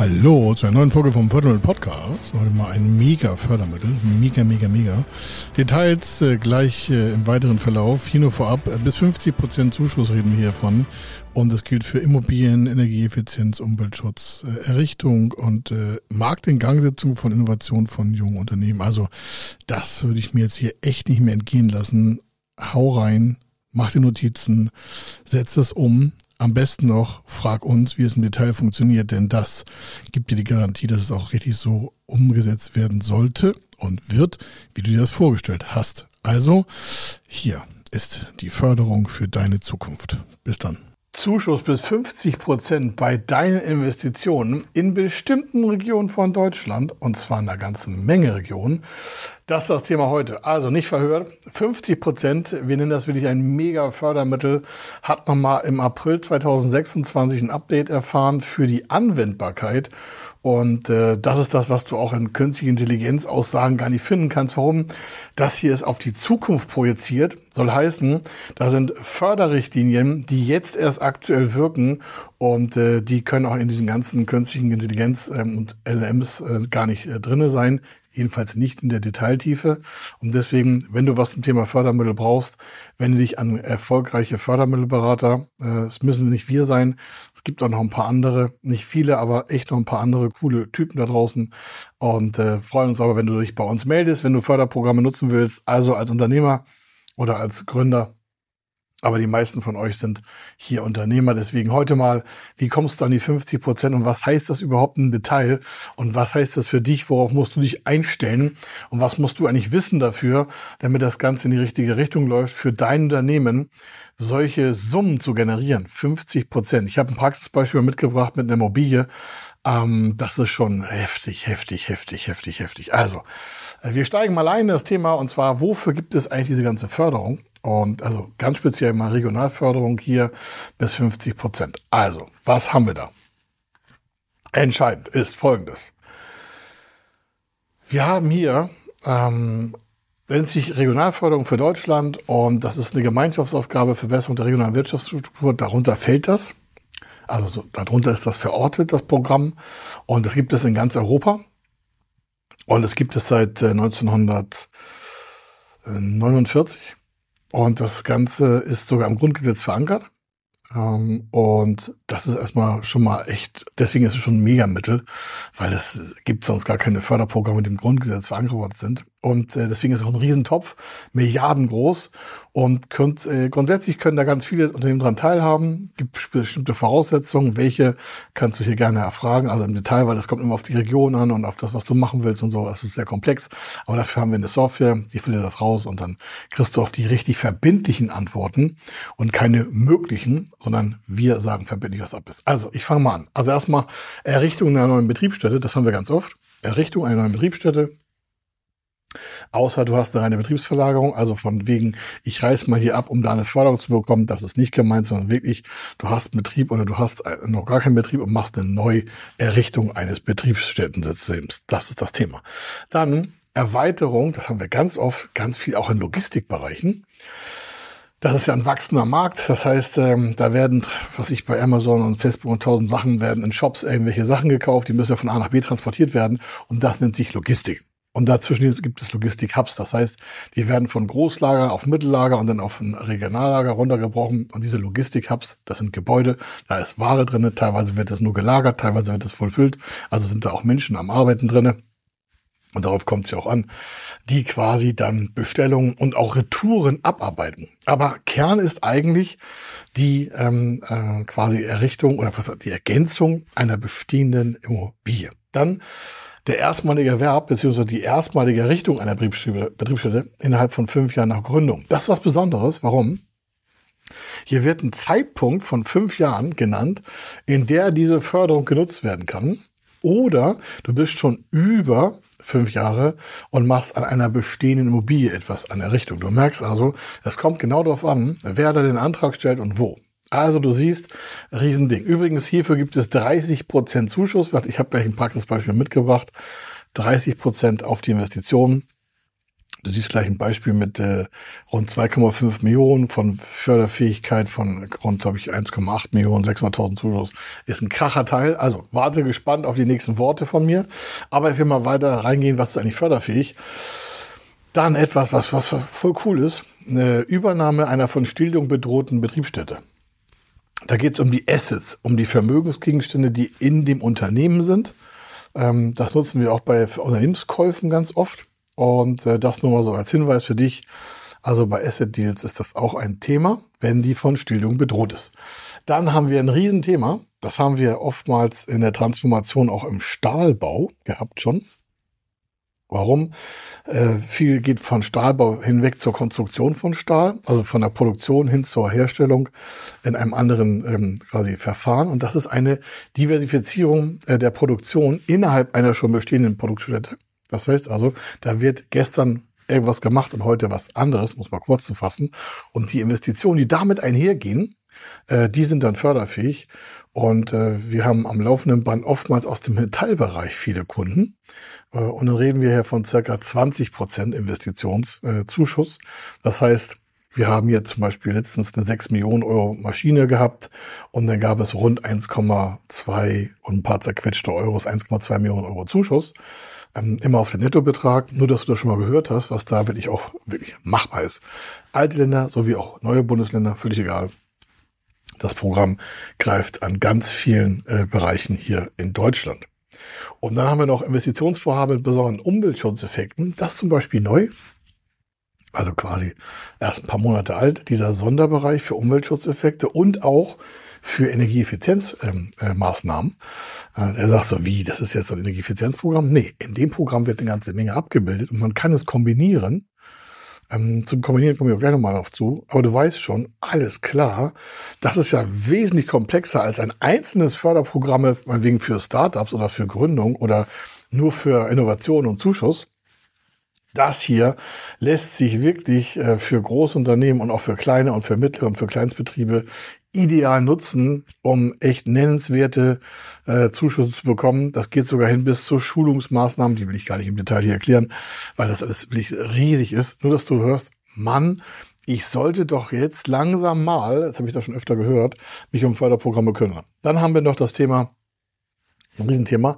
Hallo zu einer neuen Folge vom Fördermittel-Podcast. Heute mal ein Mega-Fördermittel. Mega. Details gleich im weiteren Verlauf. Hier nur vorab, bis 50% Zuschuss reden wir hiervon. Und das gilt für Immobilien, Energieeffizienz, Umweltschutz, Errichtung und Marktingangsetzung von Innovation von jungen Unternehmen. Also das würde ich mir jetzt hier echt nicht mehr entgehen lassen. Hau rein, mach die Notizen, setz es um. Am besten noch, frag uns, wie es im Detail funktioniert, denn das gibt dir die Garantie, dass es auch richtig so umgesetzt werden sollte und wird, wie du dir das vorgestellt hast. Also, hier ist die Förderung für deine Zukunft. Bis dann. Zuschuss bis 50% bei deinen Investitionen in bestimmten Regionen von Deutschland, und zwar in einer ganzen Menge Regionen. Das ist das Thema heute. Also nicht verhört, 50%, wir nennen das wirklich ein Mega-Fördermittel, hat nochmal im April 2026 ein Update erfahren für die Anwendbarkeit. Und das ist das, was du auch in künstliche Intelligenz-Aussagen gar nicht finden kannst. Warum? Das hier ist auf die Zukunft projiziert. Soll heißen, da sind Förderrichtlinien, die jetzt erst aktuell wirken und die können auch in diesen ganzen künstlichen Intelligenz und LLMs gar nicht drinne sein. Jedenfalls nicht in der Detailtiefe. Und deswegen, wenn du was zum Thema Fördermittel brauchst, wende dich an erfolgreiche Fördermittelberater. Es müssen nicht wir sein. Es gibt auch noch ein paar andere, nicht viele, aber echt noch ein paar andere coole Typen da draußen. Und freuen uns aber, wenn du dich bei uns meldest, wenn du Förderprogramme nutzen willst, also als Unternehmer oder als Gründer. Aber die meisten von euch sind hier Unternehmer. Deswegen heute mal, wie kommst du an die 50% und was heißt das überhaupt im Detail? Und was heißt das für dich? Worauf musst du dich einstellen? Und was musst du eigentlich wissen dafür, damit das Ganze in die richtige Richtung läuft, für dein Unternehmen solche Summen zu generieren? 50%. Ich habe ein Praxisbeispiel mitgebracht mit einer Immobilie. Das ist schon heftig. Also, wir steigen mal ein in das Thema, und zwar, wofür gibt es eigentlich diese ganze Förderung? Und also ganz speziell mal Regionalförderung hier bis 50%. Also, was haben wir da? Entscheidend ist Folgendes. Wir haben hier, nennt sich Regionalförderung für Deutschland, und das ist eine Gemeinschaftsaufgabe für Verbesserung der regionalen Wirtschaftsstruktur. Darunter fällt das. Also darunter ist das verortet, das Programm. Und das gibt es in ganz Europa. Und es gibt es seit 1949. Und das Ganze ist sogar im Grundgesetz verankert. Und das ist erstmal schon mal echt, deswegen ist es schon ein Megamittel, weil es gibt sonst gar keine Förderprogramme, die im Grundgesetz verankert worden sind. Und deswegen ist es auch ein Riesentopf, Milliarden groß. Und grundsätzlich können da ganz viele Unternehmen dran teilhaben. Gibt bestimmte Voraussetzungen, welche kannst du hier gerne erfragen, also im Detail, weil das kommt immer auf die Region an und auf das, was du machen willst und so. Das ist sehr komplex. Aber dafür haben wir eine Software, die filtert das raus, und dann kriegst du auch die richtig verbindlichen Antworten und keine möglichen, sondern wir sagen verbindlich, was ab ist. Also, ich fange mal an. Also erstmal Errichtung einer neuen Betriebsstätte, das haben wir ganz oft. Errichtung einer neuen Betriebsstätte. Außer du hast eine reine Betriebsverlagerung, also von wegen, ich reiß mal hier ab, um da eine Förderung zu bekommen. Das ist nicht gemeint, sondern wirklich, du hast einen Betrieb oder du hast noch gar keinen Betrieb und machst eine Neuerrichtung eines Betriebsstättensystems. Das ist das Thema. Dann Erweiterung, das haben wir ganz oft, ganz viel auch in Logistikbereichen. Das ist ja ein wachsender Markt. Das heißt, da werden, was ich bei Amazon und Facebook und 1000 Sachen, werden in Shops irgendwelche Sachen gekauft, die müssen ja von A nach B transportiert werden, und das nennt sich Logistik. Und dazwischen gibt es Logistik-Hubs. Das heißt, die werden von Großlager auf Mittellager und dann auf ein Regionallager runtergebrochen. Und diese Logistik-Hubs, das sind Gebäude, da ist Ware drin. Teilweise wird das nur gelagert, teilweise wird das vollfüllt. Also sind da auch Menschen am Arbeiten drin. Und darauf kommt es ja auch an, die quasi dann Bestellungen und auch Retouren abarbeiten. Aber Kern ist eigentlich die quasi Errichtung oder die Ergänzung einer bestehenden Immobilie. Dann der erstmalige Erwerb bzw. die erstmalige Errichtung einer Betriebsstätte innerhalb von 5 Jahren nach Gründung. Das ist was Besonderes. Warum? Hier wird ein Zeitpunkt von 5 Jahren genannt, in der diese Förderung genutzt werden kann. Oder du bist schon über 5 Jahre und machst an einer bestehenden Immobilie etwas an Errichtung. Du merkst also, es kommt genau darauf an, wer da den Antrag stellt und wo. Also du siehst, Riesending. Übrigens, hierfür gibt es 30% Zuschuss. Ich habe gleich ein Praxisbeispiel mitgebracht. 30% auf die Investitionen. Du siehst gleich ein Beispiel mit rund 2,5 Millionen von Förderfähigkeit von rund, glaube ich, 1,8 Millionen, 600.000 Zuschuss. Ist ein Kracherteil. Also warte gespannt auf die nächsten Worte von mir. Aber ich will mal weiter reingehen, was ist eigentlich förderfähig. Dann etwas, was voll cool ist. Eine Übernahme einer von Stilllegung bedrohten Betriebsstätte. Da geht es um die Assets, um die Vermögensgegenstände, die in dem Unternehmen sind. Das nutzen wir auch bei Unternehmenskäufen ganz oft. Und das nur mal so als Hinweis für dich. Also bei Asset Deals ist das auch ein Thema, wenn die von Stilllegung bedroht ist. Dann haben wir ein Riesenthema. Das haben wir oftmals in der Transformation auch im Stahlbau gehabt schon. Warum? Viel geht von Stahlbau hinweg zur Konstruktion von Stahl, also von der Produktion hin zur Herstellung in einem anderen quasi Verfahren. Und das ist eine Diversifizierung der Produktion innerhalb einer schon bestehenden Produktstätte. Das heißt also, da wird gestern irgendwas gemacht und heute was anderes, muss man kurz zu fassen. Und die Investitionen, die damit einhergehen, die sind dann förderfähig. Und wir haben am laufenden Band oftmals aus dem Metallbereich viele Kunden. Und dann reden wir hier von ca. 20% Investitionszuschuss. Das heißt, wir haben hier zum Beispiel letztens eine 6 Millionen Euro Maschine gehabt und dann gab es rund 1,2 und ein paar zerquetschte Euros, 1,2 Millionen Euro Zuschuss. Immer auf den Nettobetrag, nur dass du das schon mal gehört hast, was da wirklich machbar ist. Alte Länder sowie auch neue Bundesländer, völlig egal. Das Programm greift an ganz vielen Bereichen hier in Deutschland. Und dann haben wir noch Investitionsvorhaben mit besonderen Umweltschutzeffekten. Das ist zum Beispiel neu, also quasi erst ein paar Monate alt, dieser Sonderbereich für Umweltschutzeffekte und auch für Energieeffizienzmaßnahmen. Er sagt so, wie, das ist jetzt ein Energieeffizienzprogramm? Nee, in dem Programm wird eine ganze Menge abgebildet und man kann es kombinieren. Zum Kombinieren kommen wir auch gleich nochmal drauf zu. Aber du weißt schon, alles klar, das ist ja wesentlich komplexer als ein einzelnes Förderprogramm, meinetwegen für Startups oder für Gründung oder nur für Innovation und Zuschuss. Das hier lässt sich wirklich für Großunternehmen und auch für kleine und für mittlere und für Kleinstbetriebe ideal nutzen, um echt nennenswerte Zuschüsse zu bekommen. Das geht sogar hin bis zu Schulungsmaßnahmen, die will ich gar nicht im Detail hier erklären, weil das alles wirklich riesig ist. Nur, dass du hörst, Mann, ich sollte doch jetzt langsam mal, das habe ich da schon öfter gehört, mich um Förderprogramme kümmern. Dann haben wir noch das Thema, ein Riesenthema,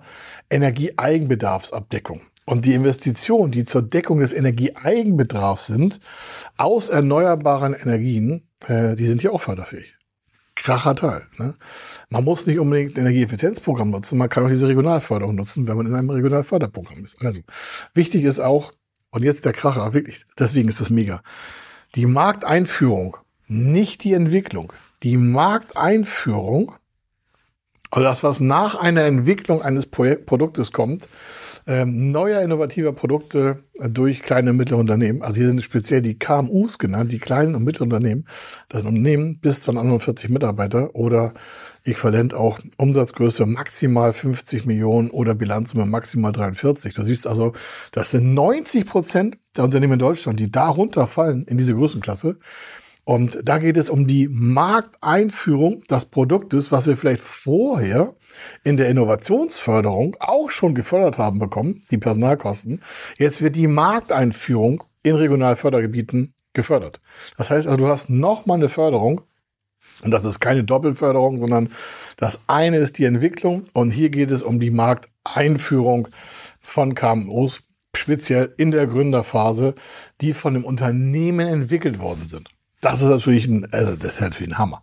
Energieeigenbedarfsabdeckung. Und die Investitionen, die zur Deckung des Energieeigenbedarfs sind, aus erneuerbaren Energien, die sind hier auch förderfähig. Kracherteil. Ne? Man muss nicht unbedingt ein Energieeffizienzprogramm nutzen, man kann auch diese Regionalförderung nutzen, wenn man in einem Regionalförderprogramm ist. Also wichtig ist auch, und jetzt der Kracher, wirklich, deswegen ist das mega, die Markteinführung, nicht die Entwicklung, die Markteinführung, also das, was nach einer Entwicklung eines Produktes kommt, neuer innovativer Produkte durch kleine und mittlere Unternehmen. Also hier sind speziell die KMUs genannt, die kleinen und mittleren Unternehmen. Das sind Unternehmen bis 241 Mitarbeiter oder äquivalent auch Umsatzgröße maximal 50 Millionen oder Bilanzsumme maximal 43. Du siehst also, das sind 90% der Unternehmen in Deutschland, die darunter fallen in diese Größenklasse. Und da geht es um die Markteinführung des Produktes, was wir vielleicht vorher in der Innovationsförderung auch schon gefördert haben bekommen, die Personalkosten. Jetzt wird die Markteinführung in Regionalfördergebieten gefördert. Das heißt also, du hast nochmal eine Förderung und das ist keine Doppelförderung, sondern das eine ist die Entwicklung und hier geht es um die Markteinführung von KMUs, speziell in der Gründerphase, die von dem Unternehmen entwickelt worden sind. Das ist natürlich ein Hammer.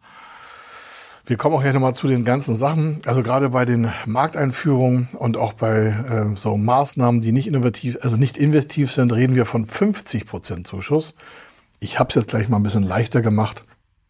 Wir kommen auch gleich nochmal zu den ganzen Sachen. Also gerade bei den Markteinführungen und auch bei so Maßnahmen, die nicht innovativ, also nicht investiv sind, reden wir von 50% Zuschuss. Ich habe es jetzt gleich mal ein bisschen leichter gemacht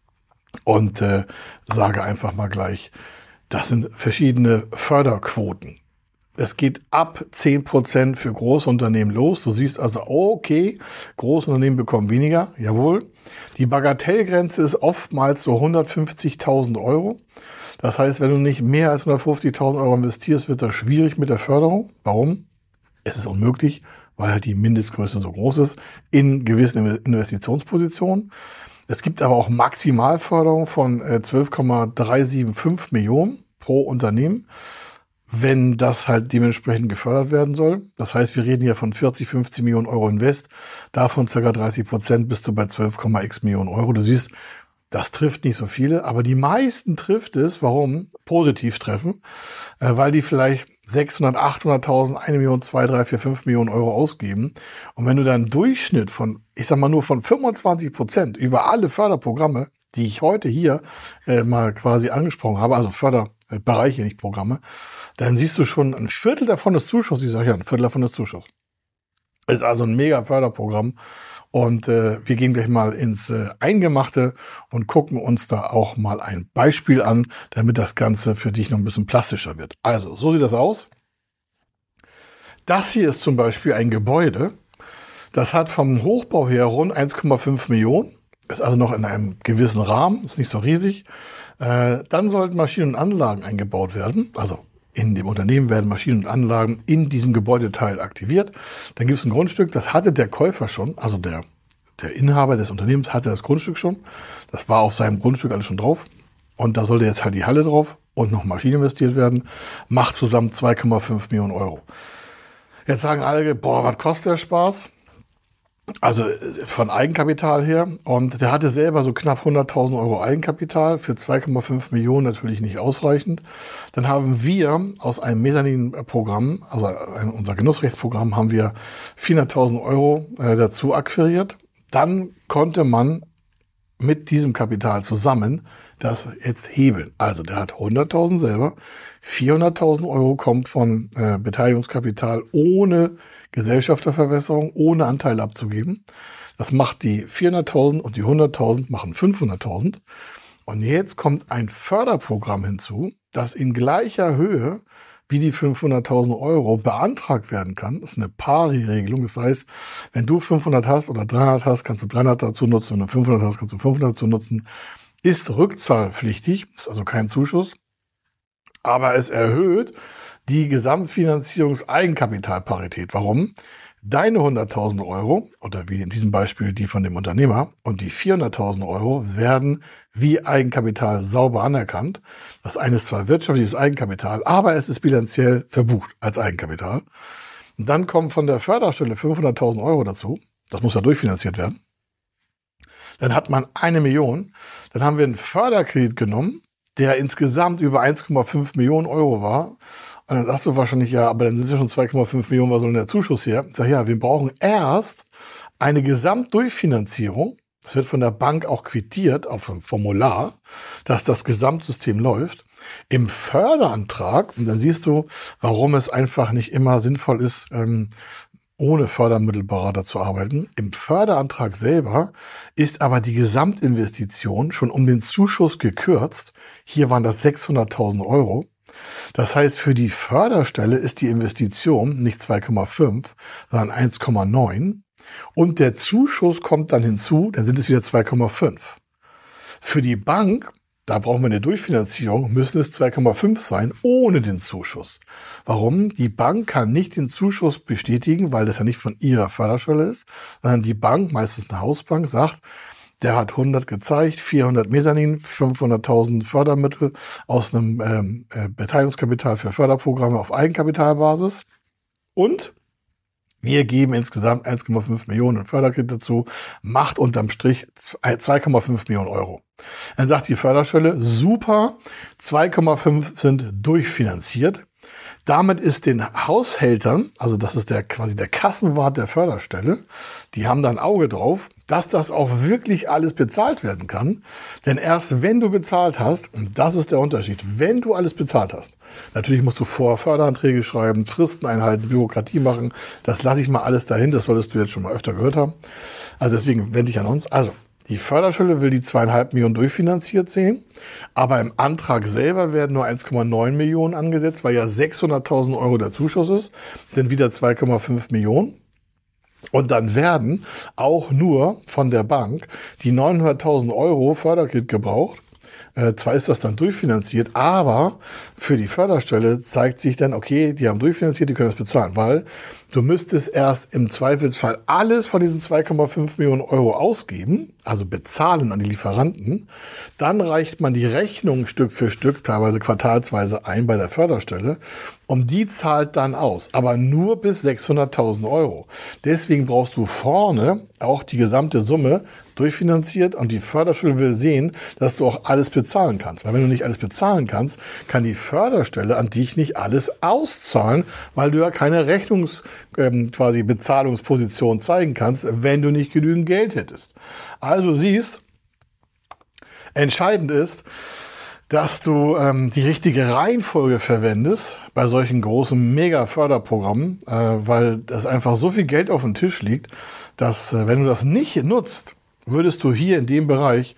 und sage einfach mal gleich, das sind verschiedene Förderquoten. Es geht ab 10% für Großunternehmen los. Du siehst also, okay, Großunternehmen bekommen weniger. Jawohl. Die Bagatellgrenze ist oftmals so 150.000 Euro. Das heißt, wenn du nicht mehr als 150.000 Euro investierst, wird das schwierig mit der Förderung. Warum? Es ist unmöglich, weil halt die Mindestgröße so groß ist in gewissen Investitionspositionen. Es gibt aber auch Maximalförderung von 12,375 Millionen pro Unternehmen. wenn das halt dementsprechend gefördert werden soll. Das heißt, wir reden hier von 40, 50 Millionen Euro Invest, davon ca. 30% bist du bei 12,x Millionen Euro. Du siehst, das trifft nicht so viele, aber die meisten trifft es. Warum? Positiv treffen, weil die vielleicht 600, 800.000, 1 Million, 2, 3, 4, 5 Millionen Euro ausgeben. Und wenn du dann einen Durchschnitt von, ich sag mal nur von 25% über alle Förderprogramme, die ich heute hier mal quasi angesprochen habe, also Förderbereiche, nicht Programme, dann siehst du schon, ein Viertel davon ist Zuschuss. Ich sage ja, ein Viertel davon ist Zuschuss. Ist also ein mega Förderprogramm. Und wir gehen gleich mal ins Eingemachte und gucken uns da auch mal ein Beispiel an, damit das Ganze für dich noch ein bisschen plastischer wird. Also, so sieht das aus. Das hier ist zum Beispiel ein Gebäude. Das hat vom Hochbau her rund 1,5 Millionen. Ist also noch in einem gewissen Rahmen, ist nicht so riesig. Dann sollten Maschinen und Anlagen eingebaut werden. Also in dem Unternehmen werden Maschinen und Anlagen in diesem Gebäudeteil aktiviert. Dann gibt es ein Grundstück, das hatte der Käufer schon, also der Inhaber des Unternehmens hatte das Grundstück schon. Das war auf seinem Grundstück alles schon drauf. Und da sollte jetzt halt die Halle drauf und noch Maschinen investiert werden. Macht zusammen 2,5 Millionen Euro. Jetzt sagen alle, boah, was kostet der Spaß? Also von Eigenkapital her. Und der hatte selber so knapp 100.000 Euro Eigenkapital, für 2,5 Millionen natürlich nicht ausreichend. Dann haben wir aus einem Mezzanin-Programm, also unser Genussrechtsprogramm, haben wir 400.000 Euro dazu akquiriert. Dann konnte man mit diesem Kapital zusammen das jetzt hebeln. Also der hat 100.000 selber, 400.000 Euro kommt von Beteiligungskapital ohne Gesellschafterverwässerung, ohne Anteile abzugeben. Das macht die 400.000 und die 100.000 machen 500.000. Und jetzt kommt ein Förderprogramm hinzu, das in gleicher Höhe wie die 500.000 Euro beantragt werden kann. Das ist eine Pari-Regelung. Das heißt, wenn du 500 hast oder 300 hast, kannst du 300 dazu nutzen. Wenn du 500 hast, kannst du 500 dazu nutzen. Ist rückzahlpflichtig, ist also kein Zuschuss. Aber es erhöht die Gesamtfinanzierungseigenkapitalparität. Warum? Deine 100.000 Euro, oder wie in diesem Beispiel die von dem Unternehmer, und die 400.000 Euro werden wie Eigenkapital sauber anerkannt. Das eine ist zwar wirtschaftliches Eigenkapital, aber es ist bilanziell verbucht als Eigenkapital. Und dann kommen von der Förderstelle 500.000 Euro dazu. Das muss ja durchfinanziert werden. Dann hat man 1 Million. Dann haben wir einen Förderkredit genommen, der insgesamt über 1,5 Millionen Euro war. Und dann sagst du wahrscheinlich, ja, aber dann sind es ja schon 2,5 Millionen, was soll denn der Zuschuss her? Ich sage, ja, wir brauchen erst eine Gesamtdurchfinanzierung. Das wird von der Bank auch quittiert auf einem Formular, dass das Gesamtsystem läuft. Im Förderantrag, und dann siehst du, warum es einfach nicht immer sinnvoll ist, ohne Fördermittelberater zu arbeiten. Im Förderantrag selber ist aber die Gesamtinvestition schon um den Zuschuss gekürzt. Hier waren das 600.000 Euro. Das heißt, für die Förderstelle ist die Investition nicht 2,5, sondern 1,9. Und der Zuschuss kommt dann hinzu, dann sind es wieder 2,5. Für die Bank, da brauchen wir eine Durchfinanzierung, müssen es 2,5 sein, ohne den Zuschuss. Warum? Die Bank kann nicht den Zuschuss bestätigen, weil das ja nicht von ihrer Förderstelle ist, sondern die Bank, meistens eine Hausbank, sagt, der hat 100 gezeigt, 400 Mezzanin, 500.000 Fördermittel aus einem Beteiligungskapital für Förderprogramme auf Eigenkapitalbasis. Und wir geben insgesamt 1,5 Millionen Förderkredit dazu, macht unterm Strich 2,5 Millionen Euro. Dann sagt die Förderstelle, super, 2,5 sind durchfinanziert. Damit ist den Haushältern, also das ist quasi der Kassenwart der Förderstelle, die haben da ein Auge drauf, dass das auch wirklich alles bezahlt werden kann. Denn erst wenn du bezahlt hast, und das ist der Unterschied, wenn du alles bezahlt hast, natürlich musst du vorher Förderanträge schreiben, Fristen einhalten, Bürokratie machen, das lasse ich mal alles dahin, das solltest du jetzt schon mal öfter gehört haben. Also deswegen wende ich an uns. Also die Förderstelle will die 2,5 Millionen durchfinanziert sehen, aber im Antrag selber werden nur 1,9 Millionen angesetzt, weil ja 600.000 Euro der Zuschuss ist, sind wieder 2,5 Millionen. Und dann werden auch nur von der Bank die 900.000 Euro Förderkredit gebraucht. Zwar ist das dann durchfinanziert, aber für die Förderstelle zeigt sich dann, okay, die haben durchfinanziert, die können das bezahlen, weil Du müsstest erst im Zweifelsfall alles von diesen 2,5 Millionen Euro ausgeben, also bezahlen an die Lieferanten. Dann reicht man die Rechnung Stück für Stück, teilweise quartalsweise ein bei der Förderstelle. Und die zahlt dann aus, aber nur bis 600.000 Euro. Deswegen brauchst du vorne auch die gesamte Summe durchfinanziert und die Förderstelle will sehen, dass du auch alles bezahlen kannst. Weil wenn du nicht alles bezahlen kannst, kann die an dich nicht alles auszahlen, weil du ja keine quasi Bezahlungsposition zeigen kannst, wenn du nicht genügend Geld hättest. Also siehst, entscheidend ist, dass du die richtige Reihenfolge verwendest bei solchen großen Mega-Förderprogrammen, weil das einfach so viel Geld auf dem Tisch liegt, dass wenn du das nicht nutzt, würdest du hier in dem Bereich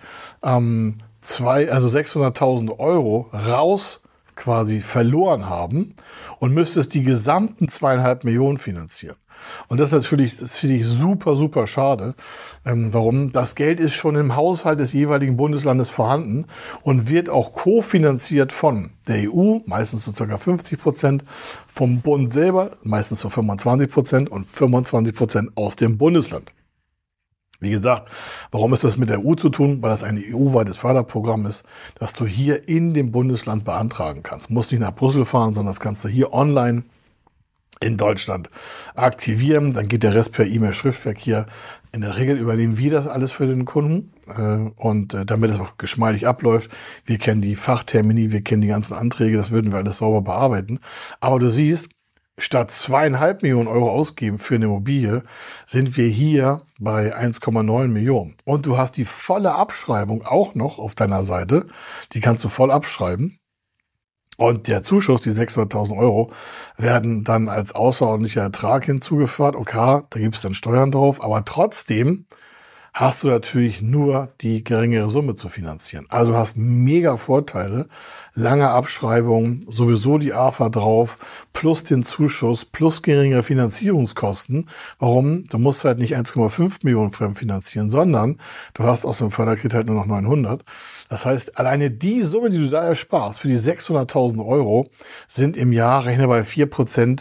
600.000 Euro raus quasi verloren haben und müsstest die gesamten 2,5 Millionen finanzieren. Und das finde ich super, super schade. Warum? Das Geld ist schon im Haushalt des jeweiligen Bundeslandes vorhanden und wird auch kofinanziert von der EU, meistens zu ca. 50%, vom Bund selber, meistens zu 25% und 25% aus dem Bundesland. Wie gesagt, warum ist das mit der EU zu tun? Weil das ein EU-weites Förderprogramm ist, das du hier in dem Bundesland beantragen kannst. Du musst nicht nach Brüssel fahren, sondern das kannst du hier online in Deutschland aktivieren. Dann geht der Rest per E-Mail-Schriftverkehr. In der Regel übernehmen wir das alles für den Kunden und damit es auch geschmeidig abläuft. Wir kennen die Fachtermini, wir kennen die ganzen Anträge, das würden wir alles sauber bearbeiten. Aber du siehst, statt 2,5 Millionen Euro ausgeben für eine Immobilie, sind wir hier bei 1,9 Millionen. Und du hast die volle Abschreibung auch noch auf deiner Seite. Die kannst du voll abschreiben. Und der Zuschuss, die 600.000 Euro, werden dann als außerordentlicher Ertrag hinzugefügt. Okay, da gibt es dann Steuern drauf, aber trotzdem hast du natürlich nur die geringere Summe zu finanzieren. Also hast mega Vorteile, lange Abschreibungen, sowieso die AFA drauf, plus den Zuschuss, plus geringere Finanzierungskosten. Warum? Du musst halt nicht 1,5 Millionen fremdfinanzieren, sondern du hast aus dem Förderkredit halt nur noch 900. Das heißt, alleine die Summe, die du da ersparst, für die 600.000 Euro, sind im Jahr, rechne bei 4%,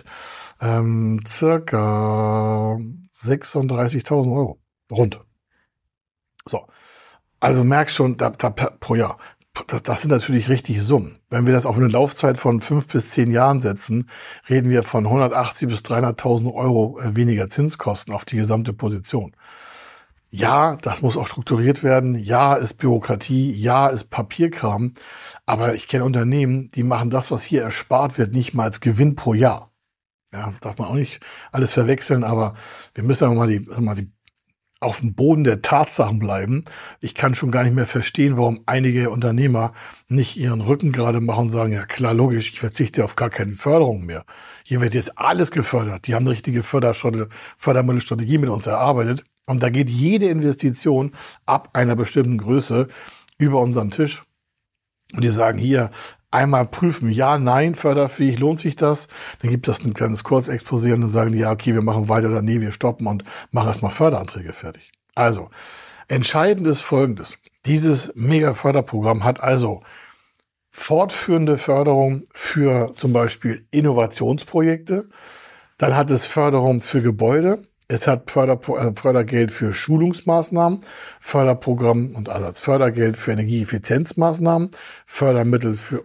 circa 36.000 Euro. Rund. So, also merkst schon, pro Jahr, das sind natürlich richtig Summen. Wenn wir das auf eine Laufzeit von 5 bis 10 Jahren setzen, reden wir von 180.000 bis 300.000 Euro weniger Zinskosten auf die gesamte Position. Ja, das muss auch strukturiert werden. Ja, ist Bürokratie. Ja, ist Papierkram. Aber ich kenne Unternehmen, die machen das, was hier erspart wird, nicht mal als Gewinn pro Jahr. Ja, darf man auch nicht alles verwechseln, aber wir müssen aber mal die auf dem Boden der Tatsachen bleiben. Ich kann schon gar nicht mehr verstehen, warum einige Unternehmer nicht ihren Rücken gerade machen und sagen, ja klar, logisch, ich verzichte auf gar keine Förderung mehr. Hier wird jetzt alles gefördert. Die haben eine richtige Fördermittelstrategie mit uns erarbeitet. Und da geht jede Investition ab einer bestimmten Größe über unseren Tisch. Und die sagen hier, einmal prüfen, ja, nein, förderfähig, lohnt sich das? Dann gibt es ein kleines Kurzexposé und dann sagen die, ja, okay, wir machen weiter oder nee, wir stoppen und machen erstmal Förderanträge fertig. Also, entscheidend ist Folgendes. Dieses Mega-Förderprogramm hat also fortführende Förderung für zum Beispiel Innovationsprojekte. Dann hat es Förderung für Gebäude. Es hat Fördergeld für Schulungsmaßnahmen, Förderprogramm und also als Fördergeld für Energieeffizienzmaßnahmen, Fördermittel für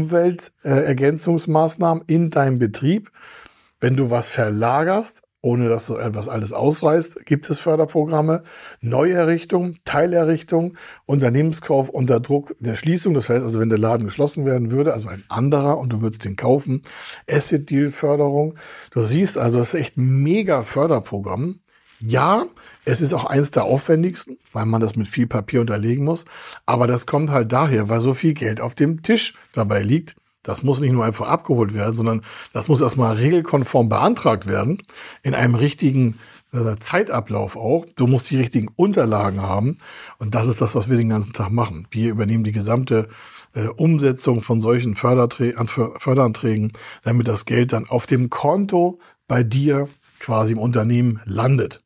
Umweltergänzungsmaßnahmen in deinem Betrieb. Wenn du was verlagerst, ohne dass du etwas alles ausreißt, gibt es Förderprogramme, Neuerrichtung, Teilerrichtung, Unternehmenskauf unter Druck der Schließung. Das heißt also, wenn der Laden geschlossen werden würde, also ein anderer und du würdest den kaufen, Asset-Deal-Förderung. Du siehst also, das ist echt ein mega Förderprogramm. Ja, es ist auch eins der aufwendigsten, weil man das mit viel Papier unterlegen muss. Aber das kommt halt daher, weil so viel Geld auf dem Tisch dabei liegt. Das muss nicht nur einfach abgeholt werden, sondern das muss erstmal regelkonform beantragt werden, in einem richtigen Zeitablauf auch. Du musst die richtigen Unterlagen haben und das ist das, was wir den ganzen Tag machen. Wir übernehmen die gesamte Umsetzung von solchen Förderanträgen, damit das Geld dann auf dem Konto bei dir quasi im Unternehmen landet.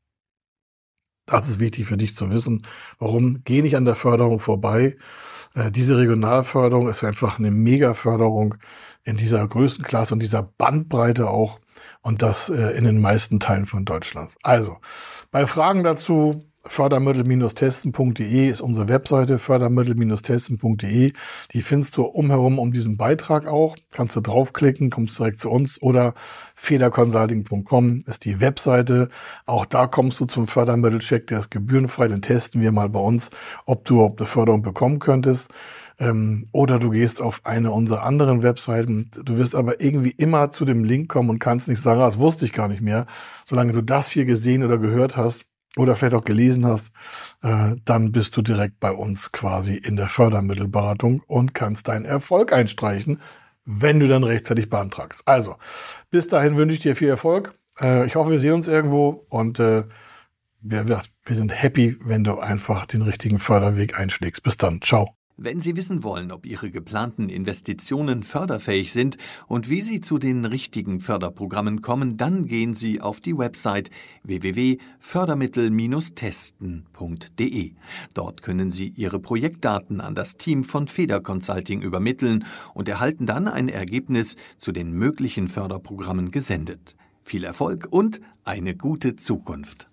Das ist wichtig für dich zu wissen. Warum? Geh nicht an der Förderung vorbei. Diese Regionalförderung ist einfach eine Mega-Förderung in dieser Größenklasse und dieser Bandbreite auch. und das in den meisten Teilen von Deutschland. Also, bei Fragen dazu, fördermittel-testen.de ist unsere Webseite, fördermittel-testen.de. Die findest du umherum um diesen Beitrag auch. Kannst du draufklicken, kommst direkt zu uns, oder federconsulting.com ist die Webseite. Auch da kommst du zum Fördermittelcheck, der ist gebührenfrei. Den testen wir mal bei uns, ob du eine Förderung bekommen könntest. Oder du gehst auf eine unserer anderen Webseiten. Du wirst aber irgendwie immer zu dem Link kommen und kannst nicht sagen, das wusste ich gar nicht mehr. Solange du das hier gesehen oder gehört hast oder vielleicht auch gelesen hast, dann bist du direkt bei uns quasi in der Fördermittelberatung und kannst deinen Erfolg einstreichen, wenn du dann rechtzeitig beantragst. Also, bis dahin wünsche ich dir viel Erfolg. Ich hoffe, wir sehen uns irgendwo, und wir sind happy, wenn du einfach den richtigen Förderweg einschlägst. Bis dann. Ciao. Wenn Sie wissen wollen, ob Ihre geplanten Investitionen förderfähig sind und wie Sie zu den richtigen Förderprogrammen kommen, dann gehen Sie auf die Website www.fördermittel-testen.de. Dort können Sie Ihre Projektdaten an das Team von Feder Consulting übermitteln und erhalten dann ein Ergebnis zu den möglichen Förderprogrammen gesendet. Viel Erfolg und eine gute Zukunft!